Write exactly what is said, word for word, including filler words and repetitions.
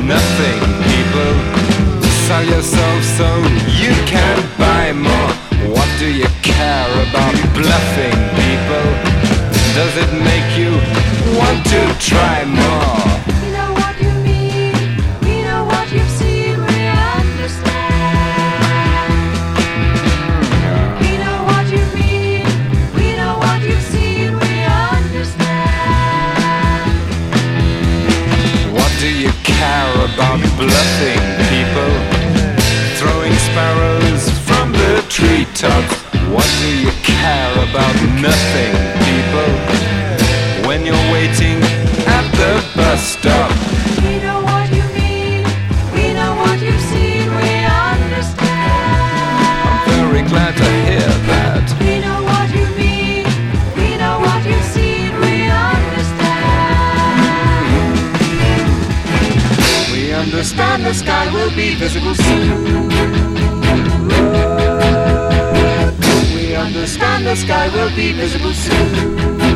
nothing, people. Sell yourself so you can buy more. What do you care about bluffing, people? Does it make you want to try more? We know what you mean, we know what you've seen, we understand. We know what you mean, we know what you've seen, we understand. What do you care about bluffing, people? Throwing sparrows from the treetops. What do you care about nothing, people? When you're waiting at the bus stop. We know what you mean, we know what you've seen, we understand. I'm very glad to hear that. We know what you mean, we know what you've seen, we understand. We understand the sky will be visible soon. We understand the sky will be visible soon.